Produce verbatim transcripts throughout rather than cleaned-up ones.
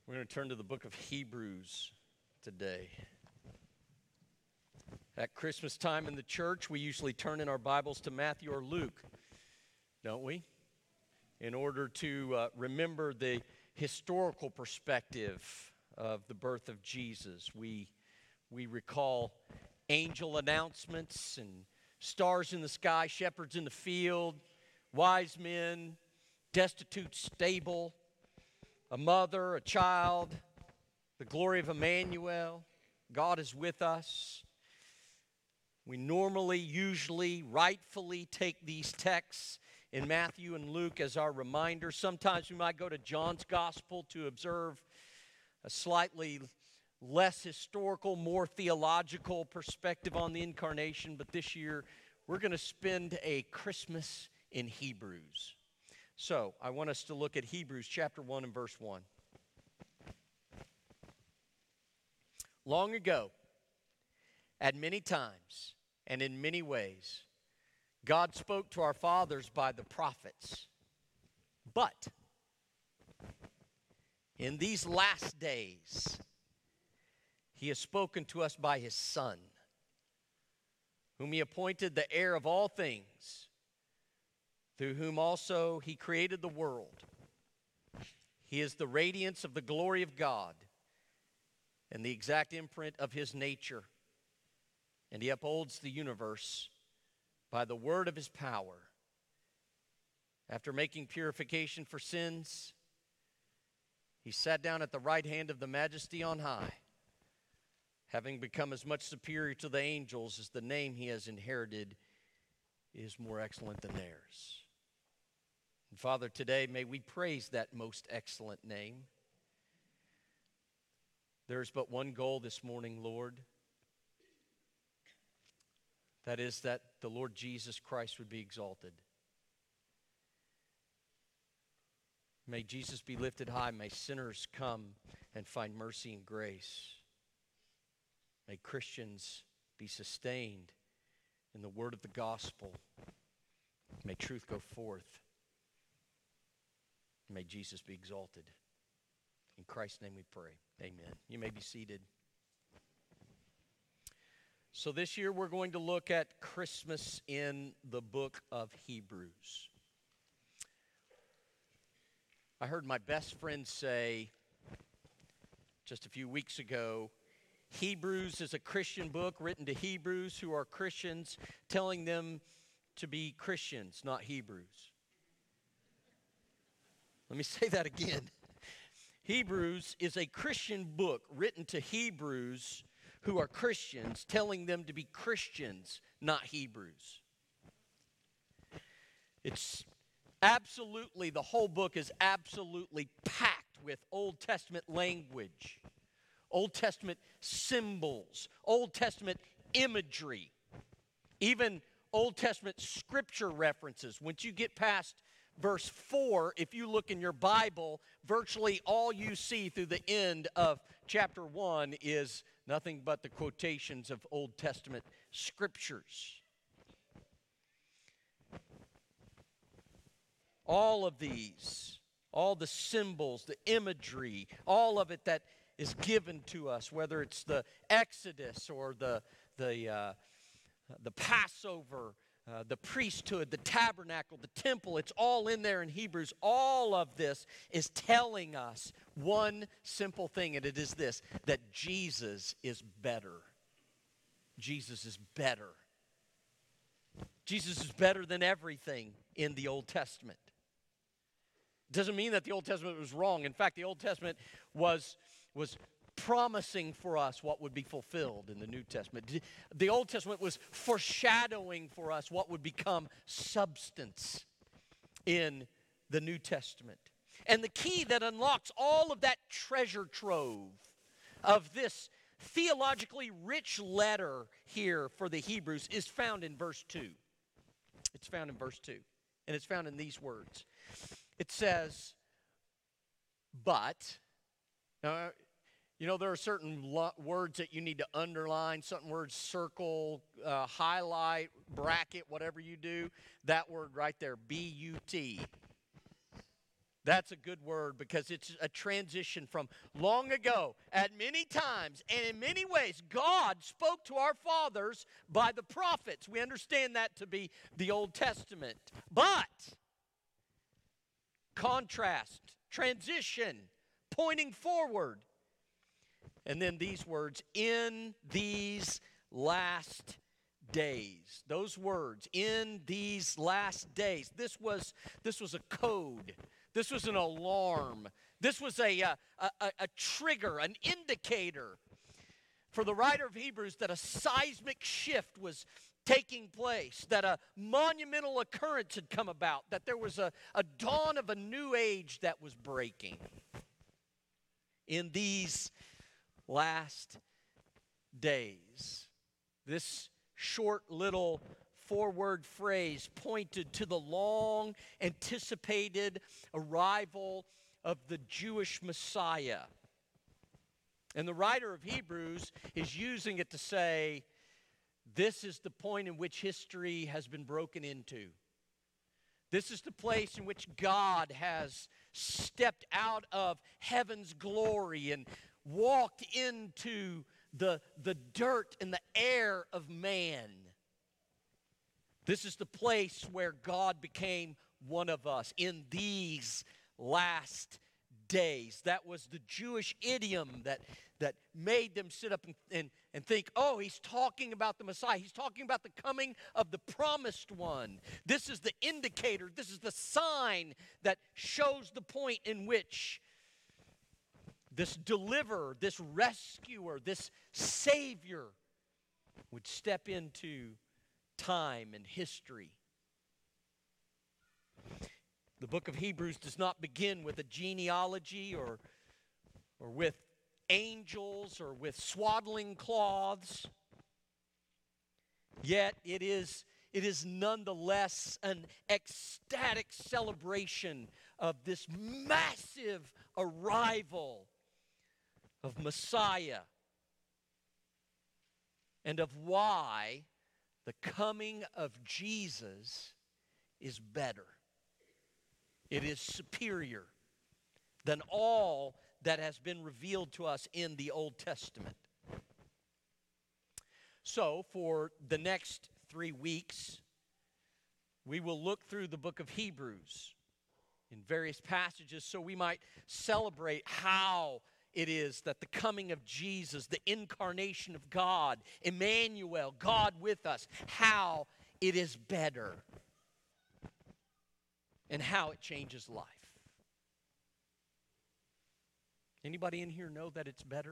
We're going to turn to the book of Hebrews today. At Christmas time in the church, we usually turn in our Bibles to Matthew or Luke, don't we? In order to uh, remember the historical perspective of the birth of Jesus. We, we recall angel announcements and stars in the sky, shepherds in the field, wise men, destitute stable, a mother, a child, the glory of Emmanuel. God is with us. We normally, usually, rightfully take these texts in Matthew and Luke as our reminder. Sometimes we might go to John's Gospel to observe a slightly less historical, more theological perspective on the incarnation. But this year, we're going to spend a Christmas in Hebrews. So, I want us to look at Hebrews chapter one and verse one. Long ago, at many times and in many ways, God spoke to our fathers by the prophets. But in these last days, He has spoken to us by His Son, whom He appointed the heir of all things, through whom also He created the world. He is the radiance of the glory of God and the exact imprint of His nature. And He upholds the universe by the word of His power. After making purification for sins, He sat down at the right hand of the Majesty on high, having become as much superior to the angels as the name He has inherited is more excellent than theirs. And Father, today may we praise that most excellent name. There is but one goal this morning, Lord. That is that the Lord Jesus Christ would be exalted. May Jesus be lifted high. May sinners come and find mercy and grace. May Christians be sustained in the word of the gospel. May truth go forth. May Jesus be exalted. In Christ's name we pray. Amen. You may be seated. So this year we're going to look at Christmas in the book of Hebrews. I heard my best friend say just a few weeks ago, Hebrews is a Christian book written to Hebrews who are Christians, telling them to be Christians, not Hebrews. Let me say that again. Hebrews is a Christian book written to Hebrews who are Christians, telling them to be Christians, not Hebrews. It's absolutely, the whole book is absolutely packed with Old Testament language, Old Testament symbols, Old Testament imagery, even Old Testament scripture references. Once you get past verse four, if you look in your Bible, virtually all you see through the end of chapter one is nothing but the quotations of Old Testament scriptures. All of these, all the symbols, the imagery, all of it that is given to us, whether it's the Exodus or the, the, uh, the Passover, Uh, the priesthood, the tabernacle, the temple, it's all in there in Hebrews. All of this is telling us one simple thing, and it is this, that Jesus is better. Jesus is better. Jesus is better than everything in the Old Testament. It doesn't mean that the Old Testament was wrong. In fact, the Old Testament was, was promising for us what would be fulfilled in the New Testament. The Old Testament was foreshadowing for us what would become substance in the New Testament. And the key that unlocks all of that treasure trove of this theologically rich letter here for the Hebrews is found in verse two. It's found in verse two. And it's found in these words. It says, but, now, you know, there are certain lo- words that you need to underline, certain words circle, uh, highlight, bracket, whatever you do. That word right there, B U T. That's a good word because it's a transition from long ago. At many times and in many ways, God spoke to our fathers by the prophets. We understand that to be the Old Testament. But, contrast, transition, pointing forward. And then these words, in these last days. Those words, in these last days. This was, this was a code. This was an alarm. This was a, a, a, a trigger, an indicator for the writer of Hebrews that a seismic shift was taking place, that a monumental occurrence had come about, that there was a, a dawn of a new age that was breaking. In these last days, this short little four-word phrase pointed to the long anticipated arrival of the Jewish Messiah. And the writer of Hebrews is using it to say, this is the point in which history has been broken into. This is the place in which God has stepped out of heaven's glory and walked into the, the dirt and the air of man. This is the place where God became one of us in these last days. That was the Jewish idiom that, that made them sit up and, and, and think, oh, he's talking about the Messiah. He's talking about the coming of the promised one. This is the indicator. This is the sign that shows the point in which this deliverer, this rescuer, this Savior would step into time and history. The book of Hebrews does not begin with a genealogy or, or with angels or with swaddling cloths. Yet it is, it is nonetheless an ecstatic celebration of this massive arrival of Messiah and of why the coming of Jesus is better. It is superior than all that has been revealed to us in the Old Testament. So, for the next three weeks, we will look through the book of Hebrews in various passages so we might celebrate how it is that the coming of Jesus, the incarnation of God, Emmanuel, God with us, how it is better and how it changes life. Anybody in here know that it's better?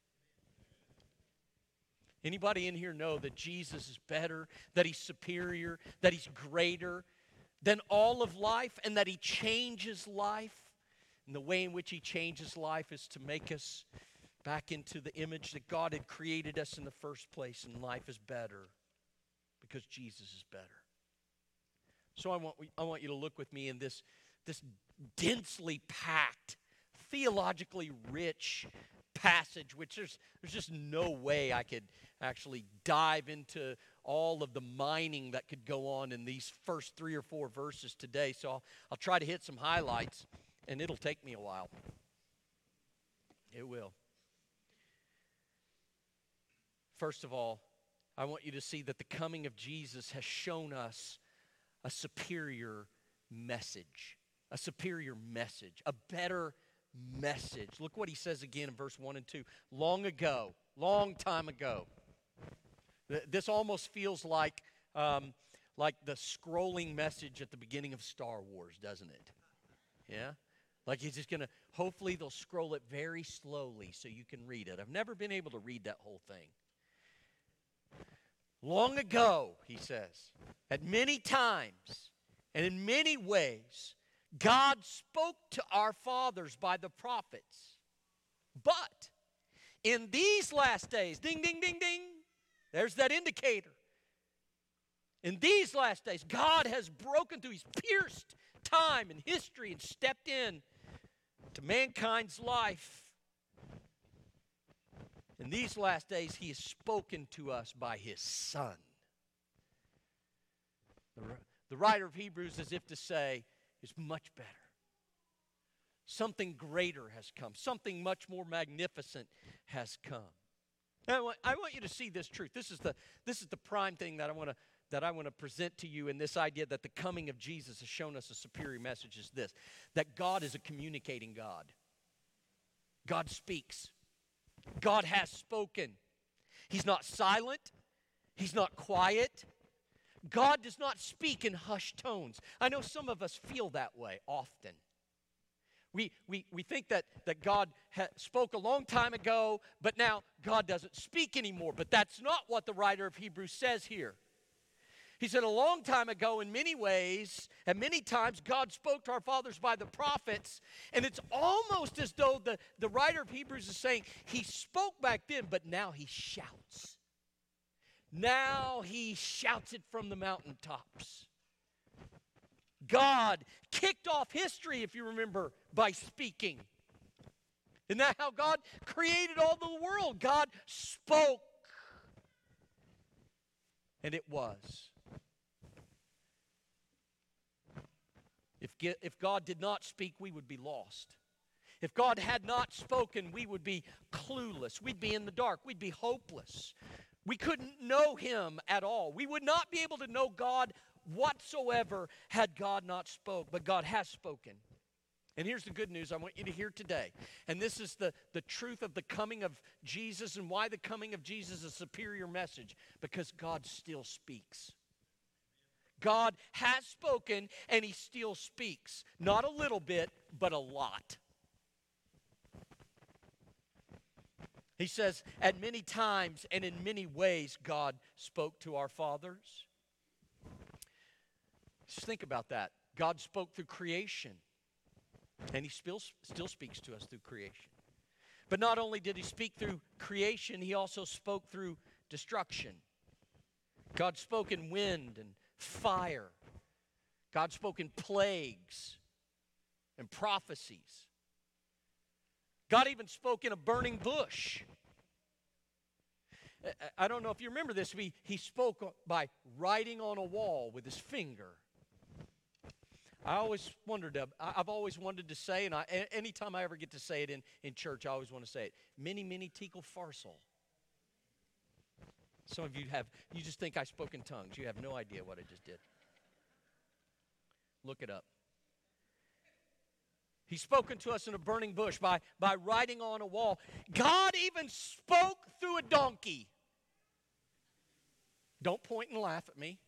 Anybody in here know that Jesus is better, that he's superior, that he's greater than all of life, and that he changes life? And the way in which he changes life is to make us back into the image that God had created us in the first place, and life is better because Jesus is better. So I want, I want you to look with me in this, this densely packed, theologically rich passage, which there's, there's just no way I could actually dive into all of the mining that could go on in these first three or four verses today. So I'll, I'll try to hit some highlights, and it'll take me a while. It will. First of all, I want you to see that the coming of Jesus has shown us a superior message. A superior message. A better message. Look what he says again in verse one and two. Long ago, long time ago. This almost feels like, um, like the scrolling message at the beginning of Star Wars, doesn't it? Yeah? Like he's just going to, hopefully they'll scroll it very slowly so you can read it. I've never been able to read that whole thing. Long ago, he says, at many times and in many ways, God spoke to our fathers by the prophets. But in these last days, ding, ding, ding, ding, there's that indicator. In these last days, God has broken through. He's pierced time and history and stepped in to mankind's life. In these last days, he has spoken to us by his Son. The, the writer of Hebrews, as if to say, is much better. Something greater has come. Something much more magnificent has come. And I want, I want you to see this truth. This is the, this is the prime thing that I want to that I want to present to you in this idea that the coming of Jesus has shown us a superior message is this, that God is a communicating God. God speaks. God has spoken. He's not silent. He's not quiet. God does not speak in hushed tones. I know some of us feel that way often. We, we, we think that, that God ha- spoke a long time ago, but now God doesn't speak anymore. But that's not what the writer of Hebrews says here. He said a long time ago, in many ways, and many times, God spoke to our fathers by the prophets, and it's almost as though the, the writer of Hebrews is saying, he spoke back then, but now he shouts. Now he shouts it from the mountaintops. God kicked off history, if you remember, by speaking. Isn't that how God created all the world? God spoke, and it was. If, if God did not speak, we would be lost. If God had not spoken, we would be clueless. We'd be in the dark. We'd be hopeless. We couldn't know him at all. We would not be able to know God whatsoever had God not spoke. But God has spoken. And here's the good news I want you to hear today. And this is the, the truth of the coming of Jesus and why the coming of Jesus is a superior message. Because God still speaks. God has spoken, and he still speaks. Not a little bit, but a lot. He says, at many times and in many ways, God spoke to our fathers. Just think about that. God spoke through creation, and he still, still speaks to us through creation. But not only did he speak through creation, he also spoke through destruction. God spoke in wind and fire. God spoke in plagues and prophecies. God even spoke in a burning bush. I don't know if you remember this. He, he spoke by writing on a wall with his finger. I always wondered, I've always wanted to say, and I, anytime I ever get to say it in, in church, I always want to say it. Mene, mene, tekel, farsal. Some of you have, you just think I spoke in tongues. You have no idea what I just did. Look it up. He's spoken to us in a burning bush by, by writing on a wall. God even spoke through a donkey. Don't point and laugh at me.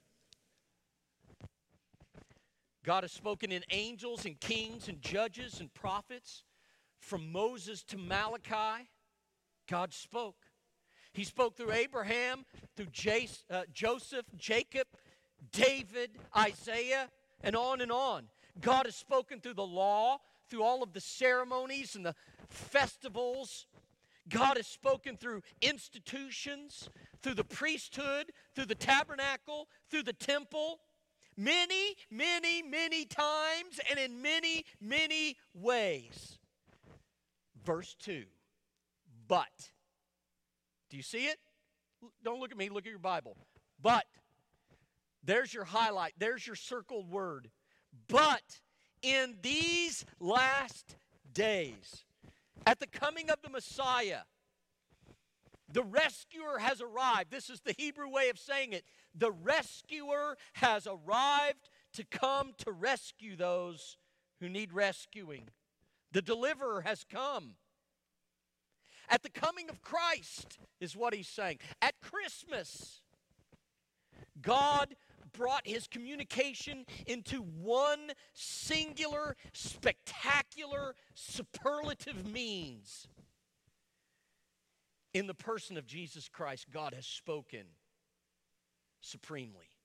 God has spoken in angels and kings and judges and prophets. From Moses to Malachi, God spoke. He spoke through Abraham, through Jas- uh, Joseph, Jacob, David, Isaiah, and on and on. God has spoken through the law, through all of the ceremonies and the festivals. God has spoken through institutions, through the priesthood, through the tabernacle, through the temple. Many, many, many times and in many, many ways. Verse two. But. Do you see it? Don't look at me, look at your Bible. But. There's your highlight. There's your circled word. But in these last days, at the coming of the Messiah, the rescuer has arrived. This is the Hebrew way of saying it. The rescuer has arrived to come to rescue those who need rescuing. The deliverer has come. At the coming of Christ is what he's saying. At Christmas, God brought his communication into one singular, spectacular, superlative means. In the person of Jesus Christ, God has spoken supremely.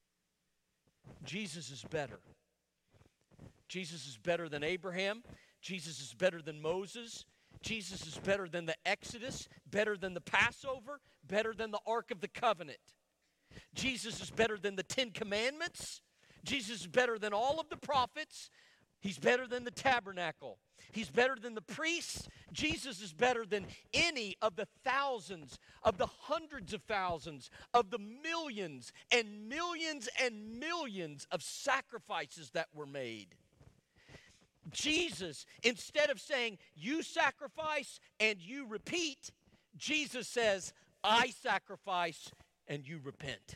Jesus is better. Jesus is better than Abraham. Jesus is better than Moses. Jesus is better than the Exodus, better than the Passover, better than the Ark of the Covenant. Jesus is better than the Ten Commandments. Jesus is better than all of the prophets. He's better than the tabernacle. He's better than the priests. Jesus is better than any of the thousands, of the hundreds of thousands, of the millions and millions and millions of sacrifices that were made. Jesus, instead of saying, you sacrifice and you repeat, Jesus says, I sacrifice and you repent.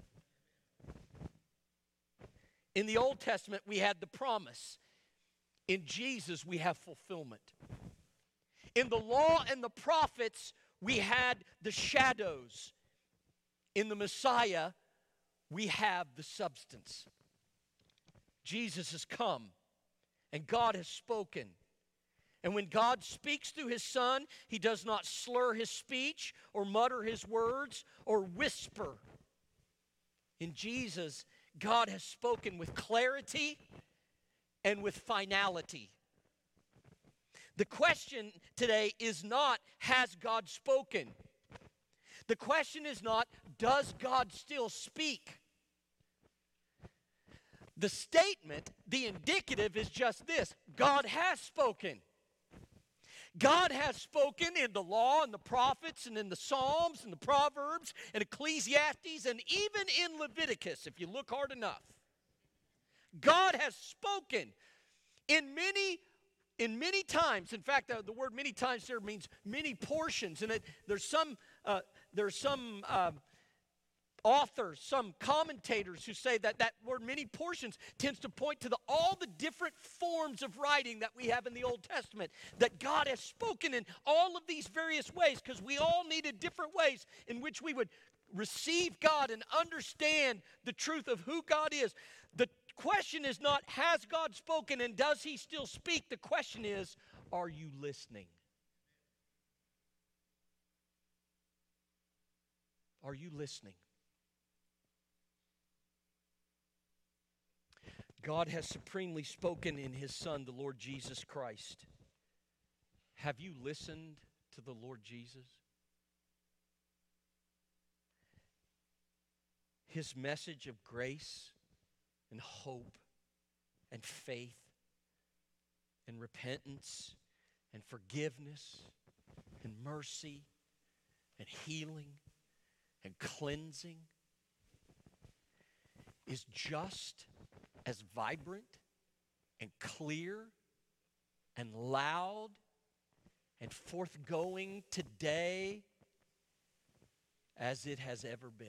In the Old Testament, we had the promise. In Jesus, we have fulfillment. In the law and the prophets, we had the shadows. In the Messiah, we have the substance. Jesus has come, and God has spoken. And when God speaks through his Son, he does not slur his speech or mutter his words or whisper. In Jesus, God has spoken with clarity and with finality. The question today is not, has God spoken? The question is not, does God still speak? The statement, the indicative, is just this: God has spoken. God has spoken in the law and the prophets and in the Psalms and the Proverbs and Ecclesiastes and even in Leviticus, if you look hard enough. God has spoken in many, in many times. In fact, the, the word many times there means many portions. And it, there's some, uh, there's some uh, authors, some commentators who say that that word many portions tends to point to the, all the different forms of writing that we have in the Old Testament, that God has spoken in all of these various ways, because we all needed different ways in which we would receive God and understand the truth of who God is. The question is not, has God spoken and does he still speak? The question is, are you listening? Are you listening? God has supremely spoken in his Son, the Lord Jesus Christ. Have you listened to the Lord Jesus? His message of grace and hope and faith and repentance and forgiveness and mercy and healing and cleansing is just as vibrant and clear and loud and forthgoing today as it has ever been.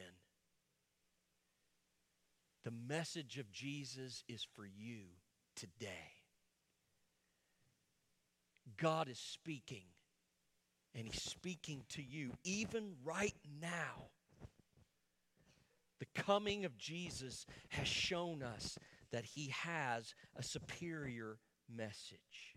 The message of Jesus is for you today. God is speaking, and he's speaking to you even right now. The coming of Jesus has shown us that he has a superior message.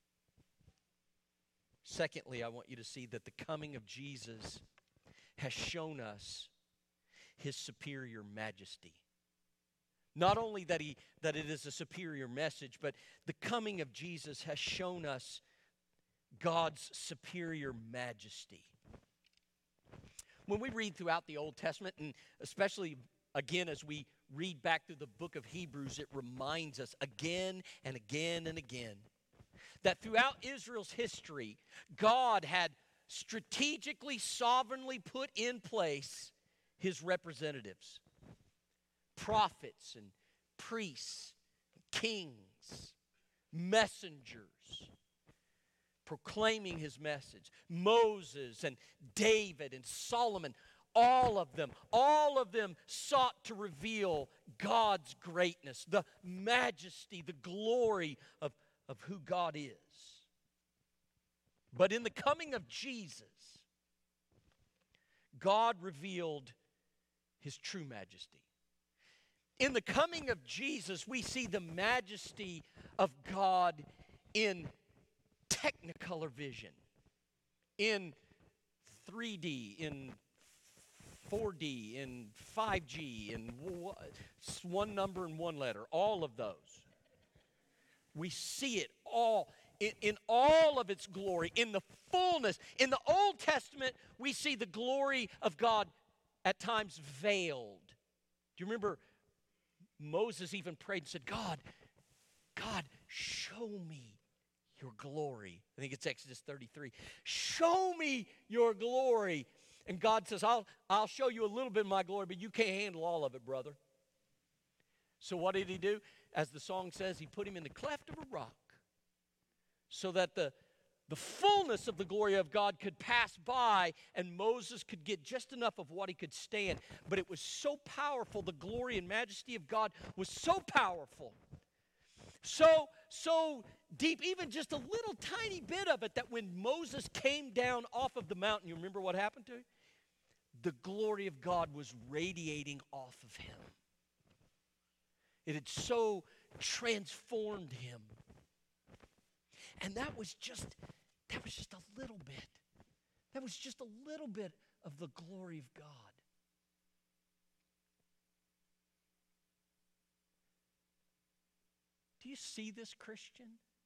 Secondly, I want you to see that the coming of Jesus has shown us his superior majesty. Not only that he that it is a superior message, but the coming of Jesus has shown us God's superior majesty. When we read throughout the Old Testament, and especially again as we read back through the book of Hebrews, it reminds us again and again and again that throughout Israel's history, God had strategically, sovereignly put in place his representatives, prophets and priests, kings, messengers, proclaiming his message. Moses and David and Solomon, all of them, all of them sought to reveal God's greatness, the majesty, the glory of, of who God is. But in the coming of Jesus, God revealed his true majesty. In the coming of Jesus, we see the majesty of God in Technicolor vision, in three D, in four D, in five G, in one number and one letter, all of those. We see it all in, in all of its glory, in the fullness. In the Old Testament, we see the glory of God at times veiled. Do you remember Moses even prayed and said, God, God, show me your glory. I think it's Exodus thirty-three. Show me your glory. And God says, I'll, I'll show you a little bit of my glory, but you can't handle all of it, brother. So what did he do? As the song says, he put him in the cleft of a rock so that the, the fullness of the glory of God could pass by and Moses could get just enough of what he could stand. But it was so powerful, the glory and majesty of God was so powerful, so, so deep, even just a little tiny bit of it, that when Moses came down off of the mountain, you remember what happened to him? The glory of God was radiating off of him. It had so transformed him. And that was just, that was just a little bit. That was just a little bit of the glory of God. Do you see this, Christian?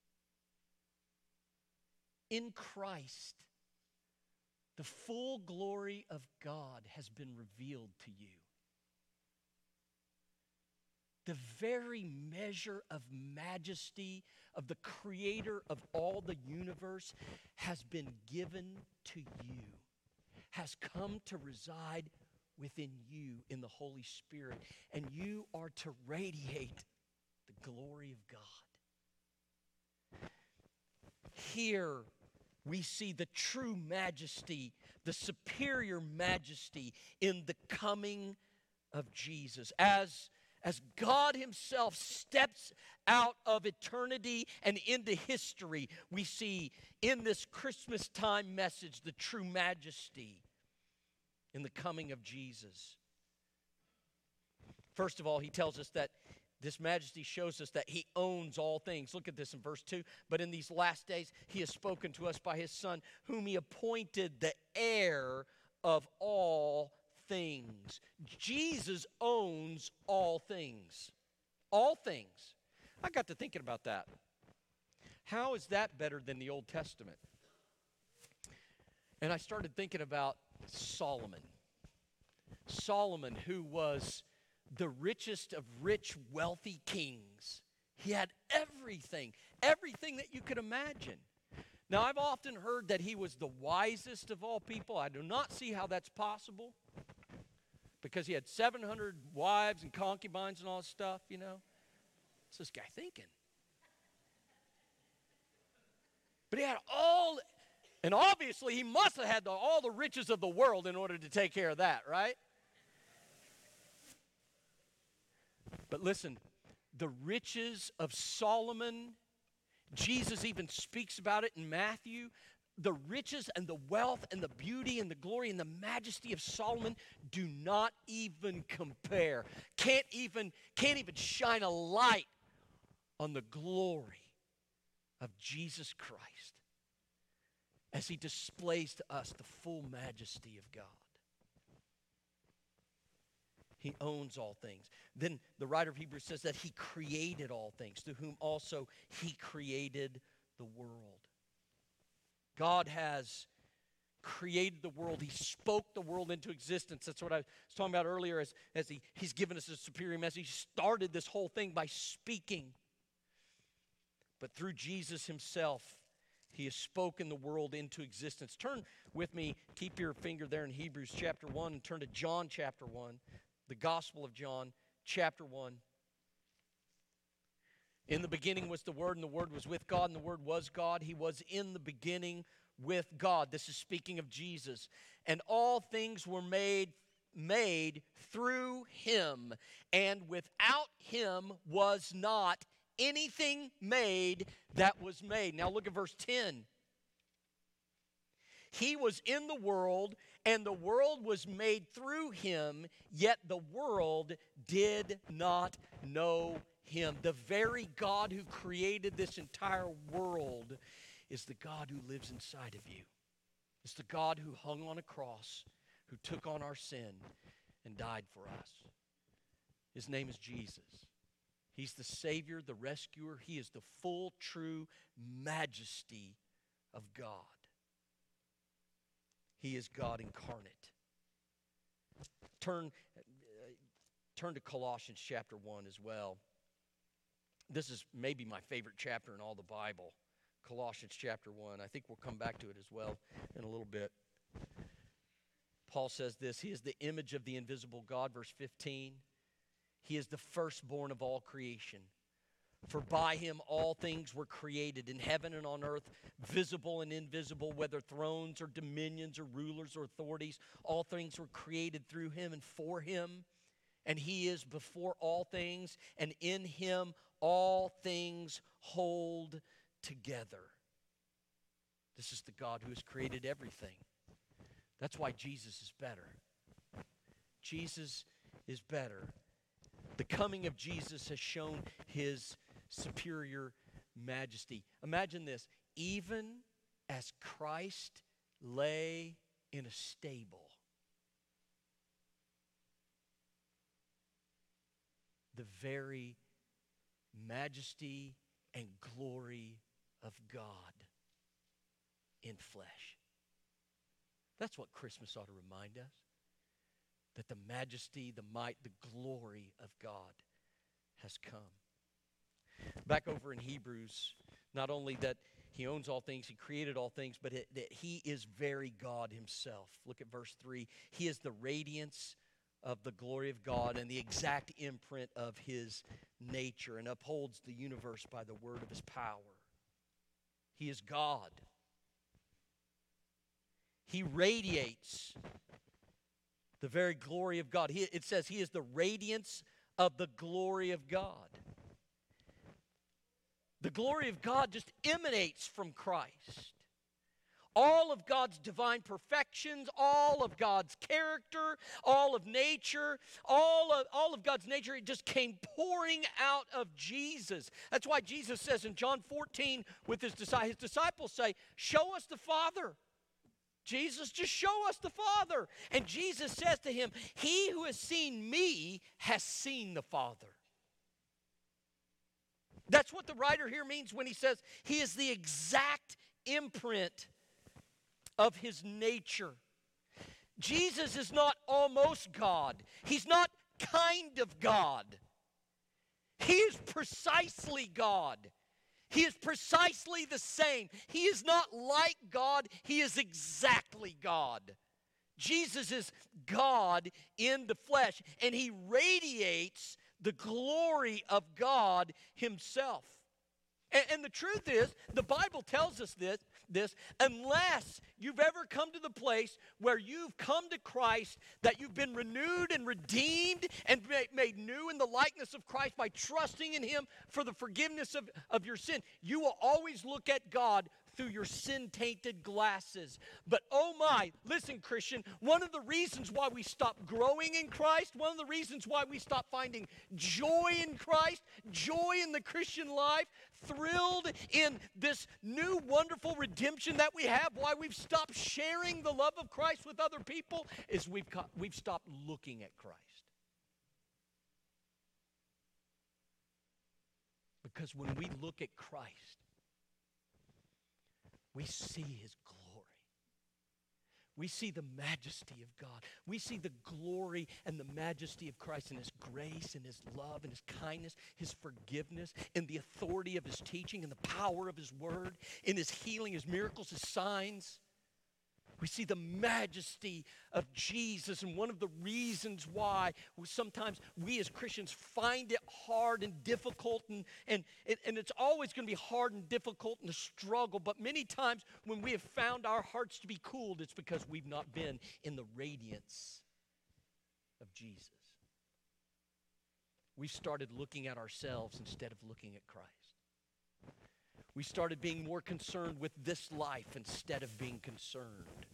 In Christ, the full glory of God has been revealed to you. The very measure of majesty of the Creator of all the universe has been given to you, has come to reside within you in the Holy Spirit, and you are to radiate the glory of God. Here we see the true majesty, the superior majesty in the coming of Jesus. As, as God himself steps out of eternity and into history, we see in this Christmas time message the true majesty in the coming of Jesus. First of all, he tells us that this majesty shows us that he owns all things. Look at this in verse two. But in these last days, he has spoken to us by his Son, whom he appointed the heir of all things. Jesus owns all things. All things. I got to thinking about that. How is that better than the Old Testament? And I started thinking about Solomon. Solomon, who was the richest of rich, wealthy kings. He had everything, everything that you could imagine. Now, I've often heard that he was the wisest of all people. I do not see how that's possible, because he had seven hundred wives and concubines and all this stuff, you know. What's this guy thinking? But he had all, and obviously he must have had the, all the riches of the world in order to take care of that, right? But listen, the riches of Solomon, Jesus even speaks about it in Matthew. The riches and the wealth and the beauty and the glory and the majesty of Solomon do not even compare. Can't even, can't even shine a light on the glory of Jesus Christ as he displays to us the full majesty of God. He owns all things. Then the writer of Hebrews says that he created all things, through whom also he created the world. God has created the world. He spoke the world into existence. That's what I was talking about earlier, as, as he, he's given us a superior message. He started this whole thing by speaking. But through Jesus himself, he has spoken the world into existence. Turn with me, keep your finger there in Hebrews chapter one, and turn to John chapter one. The Gospel of John, chapter one. In the beginning was the Word, and the Word was with God, and the Word was God. He was in the beginning with God. This is speaking of Jesus. And all things were made, made through him, and without him was not anything made that was made. Now look at verse ten. He was in the world, and the world was made through him, yet the world did not know him. The very God who created this entire world is the God who lives inside of you. It's the God who hung on a cross, who took on our sin and died for us. His name is Jesus. He's the Savior, the rescuer. He is the full, true majesty of God. He is God incarnate. Turn, uh, turn to Colossians chapter one as well. This is maybe my favorite chapter in all the Bible. Colossians chapter one. I think we'll come back to it as well in a little bit. Paul says this: He is the image of the invisible God, verse fifteen. He is the firstborn of all creation. For by him all things were created in heaven and on earth, visible and invisible, whether thrones or dominions or rulers or authorities. All things were created through him and for him. And he is before all things, and in him all things hold together. This is the God who has created everything. That's why Jesus is better. Jesus is better. The coming of Jesus has shown his superior majesty. Imagine this. Even as Christ lay in a stable, the very majesty and glory of God in flesh. That's what Christmas ought to remind us. That the majesty, the might, the glory of God has come. Back over in Hebrews, not only that he owns all things, he created all things, but it, that he is very God himself. Look at verse three. He is the radiance of the glory of God and the exact imprint of his nature, and upholds the universe by the word of his power. He is God. He radiates the very glory of God. He, it says he is the radiance of the glory of God. The glory of God just emanates from Christ. All of God's divine perfections, all of God's character, all of nature, all of, all of God's nature, it just came pouring out of Jesus. That's why Jesus says in John fourteen, with his disciples, his disciples say, "Show us the Father." Jesus, just show us the Father. And Jesus says to him, "He who has seen me has seen the Father." That's what the writer here means when he says he is the exact imprint of his nature. Jesus is not almost God. He's not kind of God. He is precisely God. He is precisely the same. He is not like God. He is exactly God. Jesus is God in the flesh, and he radiates the glory of God himself. And, and the truth is, the Bible tells us this, this, unless you've ever come to the place where you've come to Christ, that you've been renewed and redeemed and made new in the likeness of Christ by trusting in him for the forgiveness of, of your sin, you will always look at God through your sin-tainted glasses. But oh my, listen, Christian, one of the reasons why we stop growing in Christ, one of the reasons why we stop finding joy in Christ, joy in the Christian life, thrilled in this new wonderful redemption that we have, why we've stopped sharing the love of Christ with other people, is we've, got, we've stopped looking at Christ. Because when we look at Christ, we see his glory. We see the majesty of God. We see the glory and the majesty of Christ in his grace and his love and his kindness, his forgiveness, in the authority of his teaching and the power of his word, in his healing, his miracles, his signs. We see the majesty of Jesus, and one of the reasons why sometimes we as Christians find it hard and difficult, and, and, and it's always going to be hard and difficult and a struggle, but many times when we have found our hearts to be cooled, it's because we've not been in the radiance of Jesus. We've started looking at ourselves instead of looking at Christ. We started being more concerned with this life instead of being concerned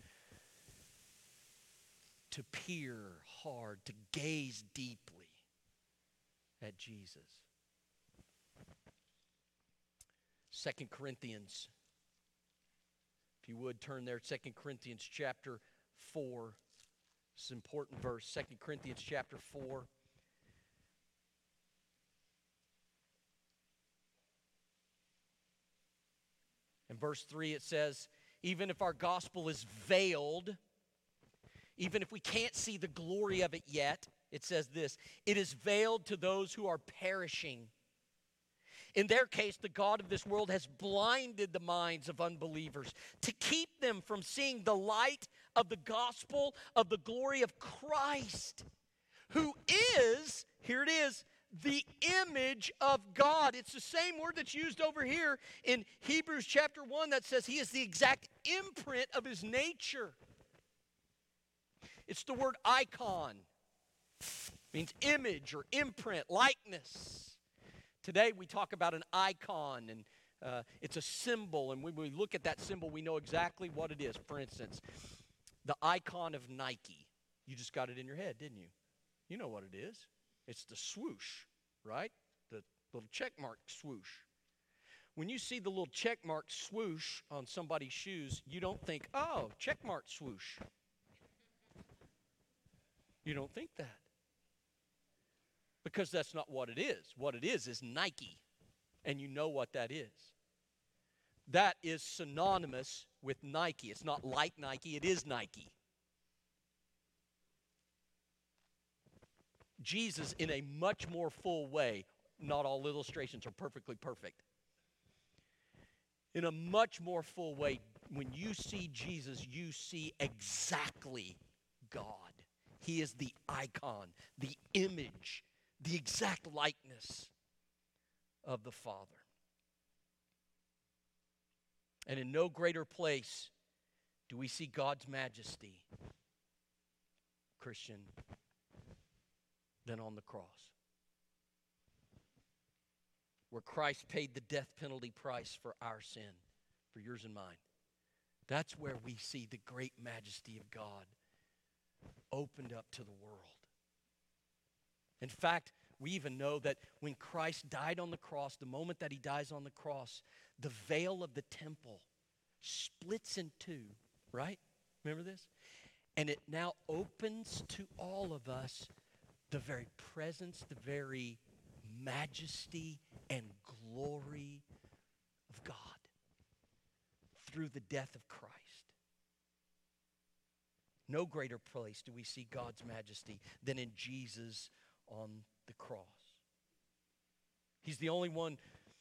to peer hard, to gaze deeply at Jesus. Second Corinthians, if you would turn there, Second Corinthians chapter four. It's an important verse, Second Corinthians chapter four. In verse three it says, even if our gospel is veiled, even if we can't see the glory of it yet, it says this, it is veiled to those who are perishing. In their case, the God of this world has blinded the minds of unbelievers to keep them from seeing the light of the gospel of the glory of Christ, who is, here it is, the image of God. It's the same word that's used over here in Hebrews chapter one that says he is the exact imprint of his nature. It's the word icon. It means image or imprint, likeness. Today we talk about an icon, and uh, it's a symbol, and when we look at that symbol, we know exactly what it is. For instance, the icon of Nike. You just got it in your head, didn't you? You know what it is. It's the swoosh, right? The little check mark swoosh. When you see the little check mark swoosh on somebody's shoes, you don't think, oh, check mark swoosh. You don't think that. Because that's not what it is. What it is is Nike. And you know what that is. That is synonymous with Nike. It's not like Nike, it is Nike. Jesus, in a much more full way, not all illustrations are perfectly perfect. In a much more full way, when you see Jesus, you see exactly God. He is the icon, the image, the exact likeness of the Father. And in no greater place do we see God's majesty, Christian, than on the cross, where Christ paid the death penalty price for our sin, for yours and mine. That's where we see the great majesty of God opened up to the world. In fact, we even know that when Christ died on the cross, the moment that he dies on the cross, the veil of the temple splits in two, right? Remember this? And it now opens to all of us the very presence, the very majesty and glory of God through the death of Christ. No greater place do we see God's majesty than in Jesus on the cross. He's the only one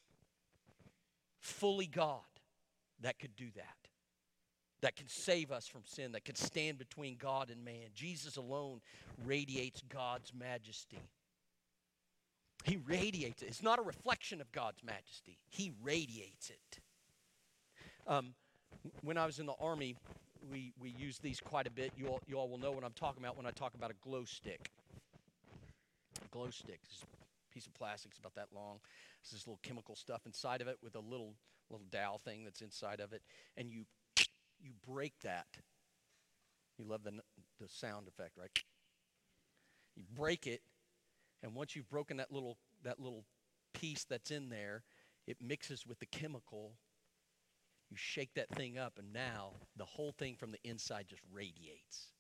fully God that could do that, that can save us from sin, that can stand between God and man. Jesus alone radiates God's majesty. He radiates it. It's not a reflection of God's majesty. He radiates it. Um, when I was in the Army, we, we used these quite a bit. You all, you all will know what I'm talking about when I talk about a glow stick. A glow stick is a piece of plastic. It's about that long. It's this little chemical stuff inside of it with a little little dowel thing that's inside of it. And you you break that. You love the, the sound effect, right? You break it, and once you've broken that little that little piece that's in there, it mixes with the chemical. You shake that thing up, and now the whole thing from the inside just radiates.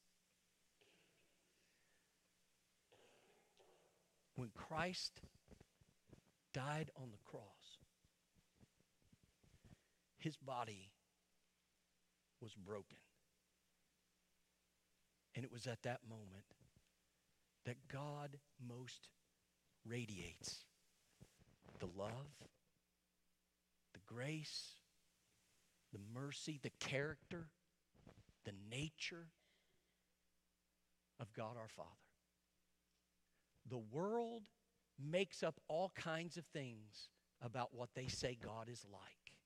When Christ died on the cross, his body was broken. And it was at that moment that God most radiates the love, the grace, the mercy, the character, the nature of God our Father. The world makes up all kinds of things about what they say God is like.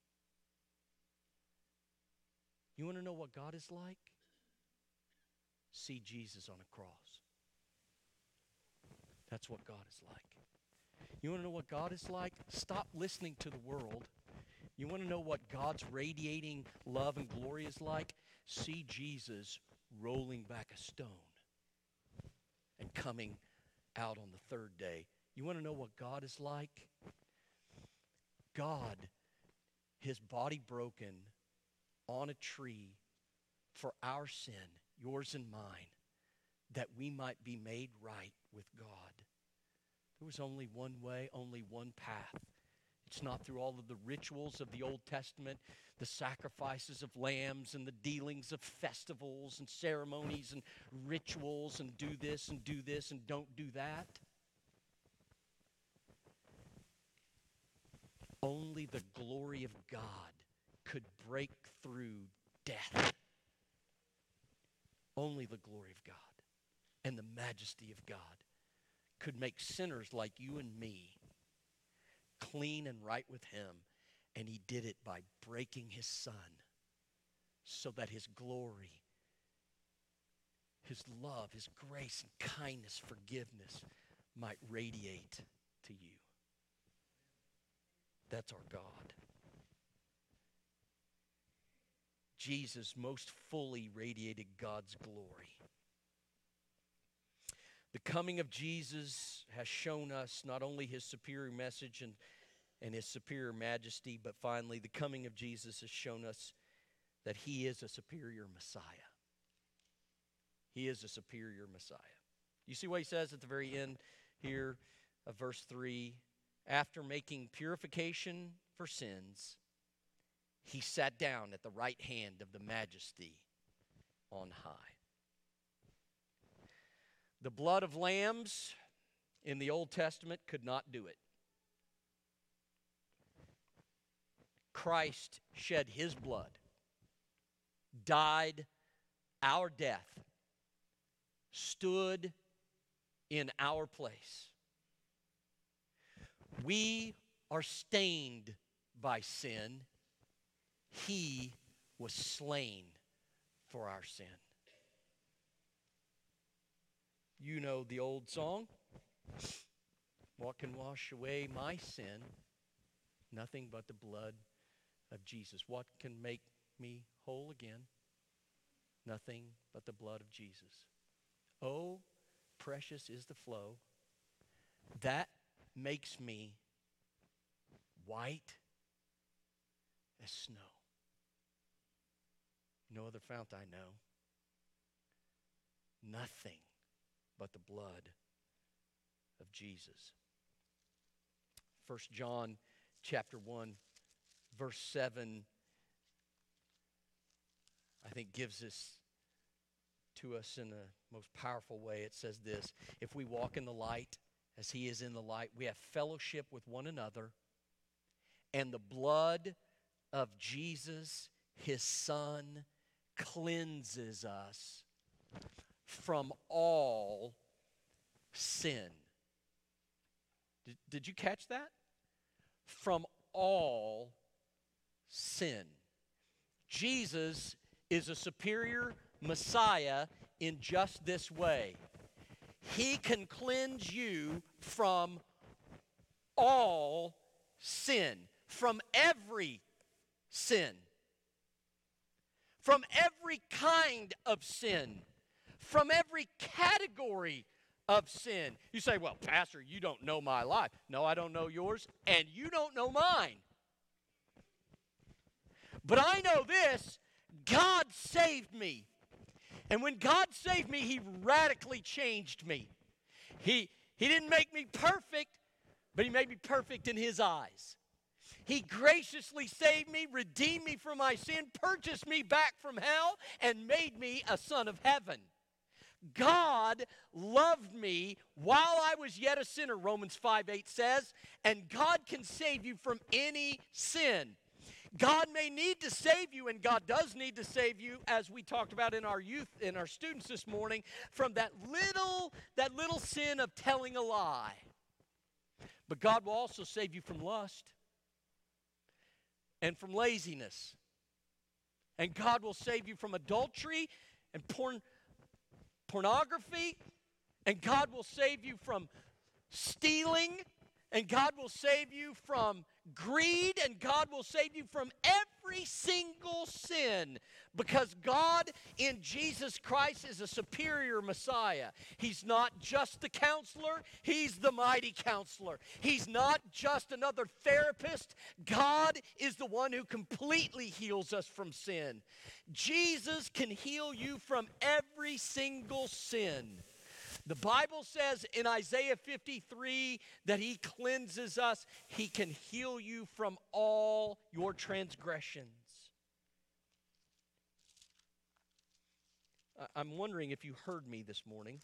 You want to know what God is like? See Jesus on a cross. That's what God is like. You want to know what God is like? Stop listening to the world. You want to know what God's radiating love and glory is like? See Jesus rolling back a stone and coming out on the third day. You want to know what God is like? God, his body broken on a tree for our sin, yours and mine, that we might be made right with God. There was only one way, only one path. It's not through all of the rituals of the Old Testament, the sacrifices of lambs and the dealings of festivals and ceremonies and rituals and do this and do this and don't do that. Only the glory of God could break through death. Only the glory of God and the majesty of God could make sinners like you and me clean and right with him. And he did it by breaking his Son so that his glory, his love, his grace and kindness, forgiveness might radiate to you. That's our God. Jesus most fully radiated God's glory. The coming of Jesus has shown us not only his superior message and, and his superior majesty, but finally the coming of Jesus has shown us that he is a superior Messiah. He is a superior Messiah. You see what he says at the very end here of verse three? After making purification for sins, he sat down at the right hand of the Majesty on high. The blood of lambs in the Old Testament could not do it. Christ shed his blood, died our death, stood in our place. We are stained by sin. He was slain for our sin. You know the old song. What can wash away my sin? Nothing but the blood of Jesus. What can make me whole again? Nothing but the blood of Jesus. Oh, precious is the flow that makes me white as snow. No other fount I know. Nothing but the blood of Jesus. First John chapter one, verse seven, I think gives this to us in a most powerful way. It says this: if we walk in the light as he is in the light, we have fellowship with one another, and the blood of Jesus, his Son, cleanses us from all sin. Did, did you catch that? From all sin. Jesus is a superior Messiah in just this way. He can cleanse you from all sin, from every sin, from every kind of sin, from every category of sin. You say, well, Pastor, you don't know my life. No, I don't know yours, and you don't know mine. But I know this: God saved me. And when God saved me, he radically changed me. He, he didn't make me perfect, but he made me perfect in his eyes. He graciously saved me, redeemed me from my sin, purchased me back from hell, and made me a son of heaven. God loved me while I was yet a sinner, Romans five eight says, and God can save you from any sin. God may need to save you, and God does need to save you, as we talked about in our youth, in our students this morning, from that little, that little sin of telling a lie. But God will also save you from lust and from laziness. And God will save you from adultery and porn, pornography. And God will save you from stealing. And God will save you from greed, and God will save you from every single sin, because God in Jesus Christ is a superior Messiah. He's not just the counselor, he's the mighty counselor. He's not just another therapist. God is the one who completely heals us from sin. Jesus can heal you from every single sin. The Bible says in Isaiah fifty-three that he cleanses us. He can heal you from all your transgressions. I'm wondering if you heard me this morning.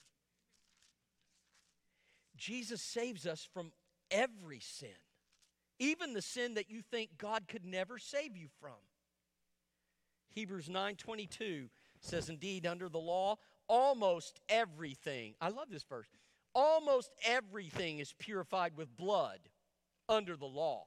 Jesus saves us from every sin, even the sin that you think God could never save you from. Hebrews nine twenty-two says, indeed, under the law, almost everything, I love this verse, Almost everything is purified with blood under the law.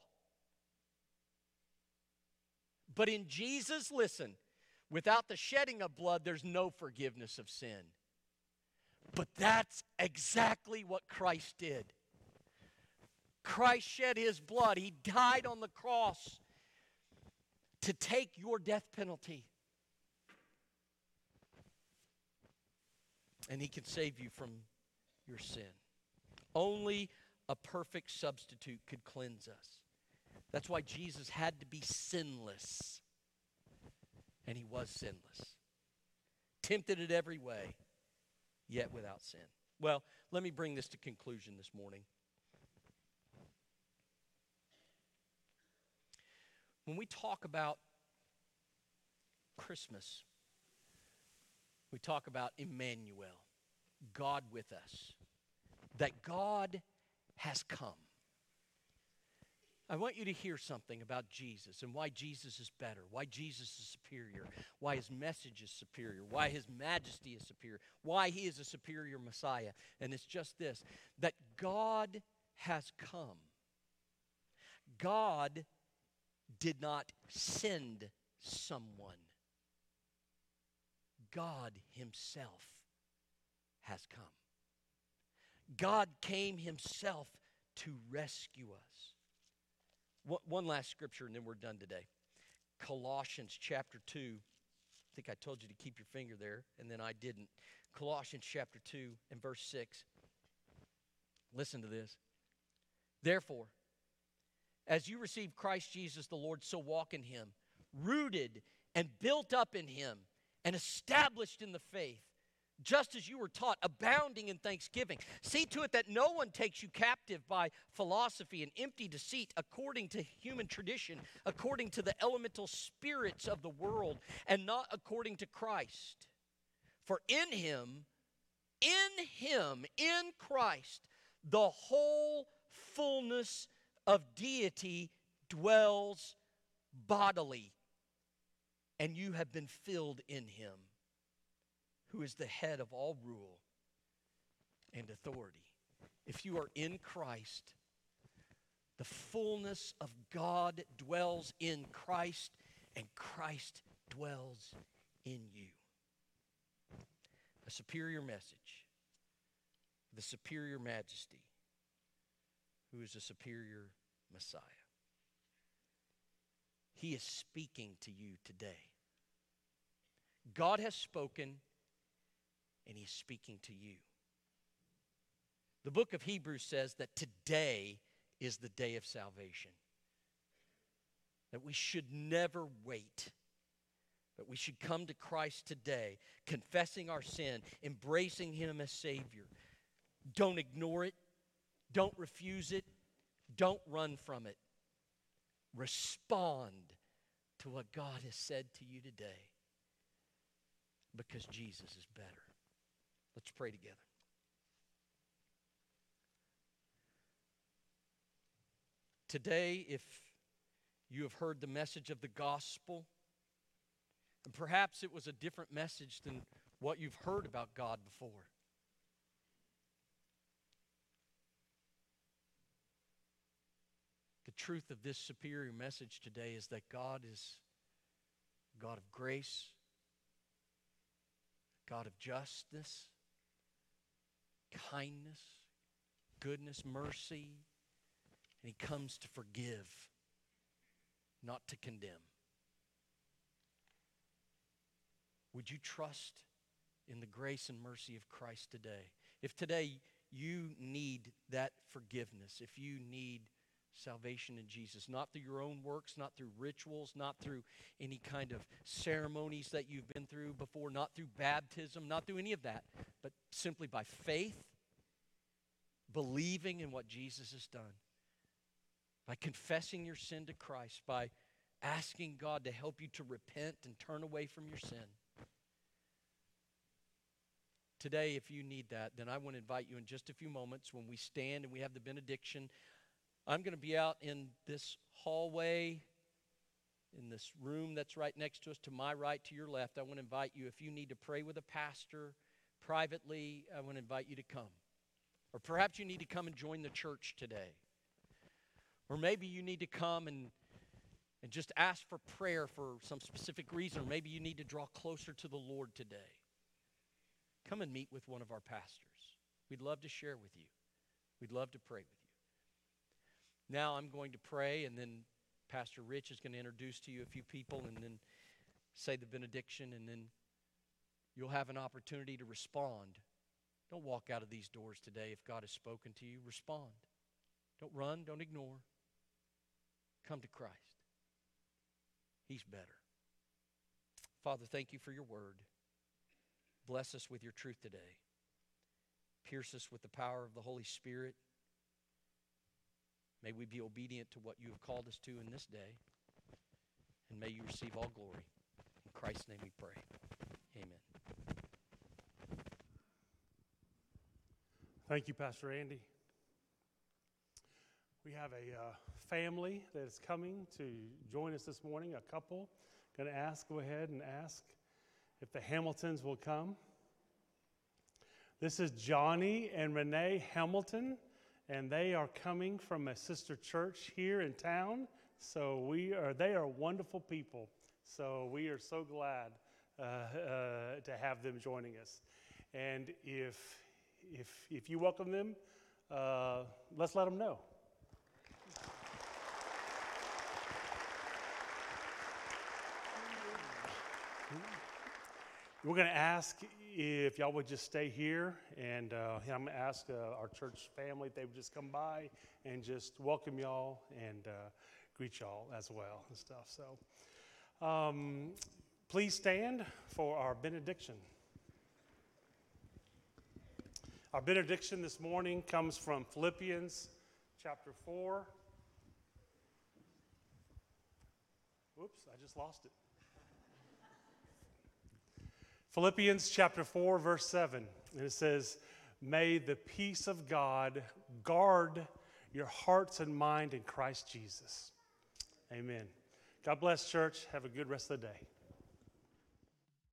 But in Jesus, listen, without the shedding of blood, there's no forgiveness of sin. But that's exactly what Christ did. Christ shed his blood. He died on the cross to take your death penalty. And he can save you from your sin. Only a perfect substitute could cleanse us. That's why Jesus had to be sinless. And he was sinless. Tempted in every way, yet without sin. Well, let me bring this to conclusion this morning. When we talk about Christmas, we talk about Emmanuel, God with us, that God has come. I want you to hear something about Jesus and why Jesus is better, why Jesus is superior, why his message is superior, why his majesty is superior, why he is a superior Messiah. And it's just this, that God has come. God did not send someone. God himself has come. God came himself to rescue us. One last scripture and then we're done today. Colossians chapter two. I think I told you to keep your finger there and then I didn't. Colossians chapter two and verse six. Listen to this. Therefore, as you receive Christ Jesus the Lord, so walk in him, rooted and built up in him and established in the faith, just as you were taught, abounding in thanksgiving. See to it that no one takes you captive by philosophy and empty deceit, according to human tradition, according to the elemental spirits of the world, and not according to Christ. For in him, in him, in Christ, the whole fullness of deity dwells bodily, and you have been filled in him, who is the head of all rule and authority. If you are in Christ, the fullness of God dwells in Christ, and Christ dwells in you. A superior message, the superior majesty, who is a superior Messiah. He is speaking to you today. God has spoken, and he's speaking to you. The book of Hebrews says that today is the day of salvation. That we should never wait. But we should come to Christ today, confessing our sin, embracing him as Savior. Don't ignore it. Don't refuse it. Don't run from it. Respond to what God has said to you today, because Jesus is better. Let's pray together. Today, if you have heard the message of the gospel, and perhaps it was a different message than what you've heard about God before, the truth of this superior message today is that God is a God of grace, a God of justice, kindness, goodness, mercy, and he comes to forgive, not to condemn. Would you trust in the grace and mercy of Christ today? If today you need that forgiveness, if you need salvation in Jesus, not through your own works, not through rituals, not through any kind of ceremonies that you've been through before, not through baptism, not through any of that, but simply by faith, believing in what Jesus has done, by confessing your sin to Christ, by asking God to help you to repent and turn away from your sin. Today, if you need that, then I want to invite you in just a few moments when we stand and we have the benediction. I'm going to be out in this hallway, in this room that's right next to us, to my right, to your left. I want to invite you, if you need to pray with a pastor privately, I want to invite you to come. Or perhaps you need to come and join the church today. Or maybe you need to come and, and just ask for prayer for some specific reason. Or maybe you need to draw closer to the Lord today. Come and meet with one of our pastors. We'd love to share with you. We'd love to pray with you. Now I'm going to pray, and then Pastor Rich is going to introduce to you a few people and then say the benediction, and then you'll have an opportunity to respond. Don't walk out of these doors today if God has spoken to you. Respond. Don't run. Don't ignore. Come to Christ. He's better. Father, thank you for your word. Bless us with your truth today. Pierce us with the power of the Holy Spirit. May we be obedient to what you have called us to in this day. And may you receive all glory. In Christ's name we pray. Amen. Thank you, Pastor Andy. We have a uh, family that is coming to join us this morning, a couple. Going to ask, go ahead and ask if the Hamiltons will come. This is Johnny and Renee Hamilton, and they are coming from a sister church here in town. So we are, they are wonderful people. So we are so glad uh, uh, to have them joining us. And if if if you welcome them, uh, let's let them know. We're going to ask if y'all would just stay here, and uh, I'm going to ask uh, our church family if they would just come by and just welcome y'all and uh, greet y'all as well and stuff. So um, please stand for our benediction. Our benediction this morning comes from Philippians chapter four. Whoops, I just lost it. Philippians chapter four, verse seven, and it says, "May the peace of God guard your hearts and mind in Christ Jesus." Amen. God bless, church. Have a good rest of the day.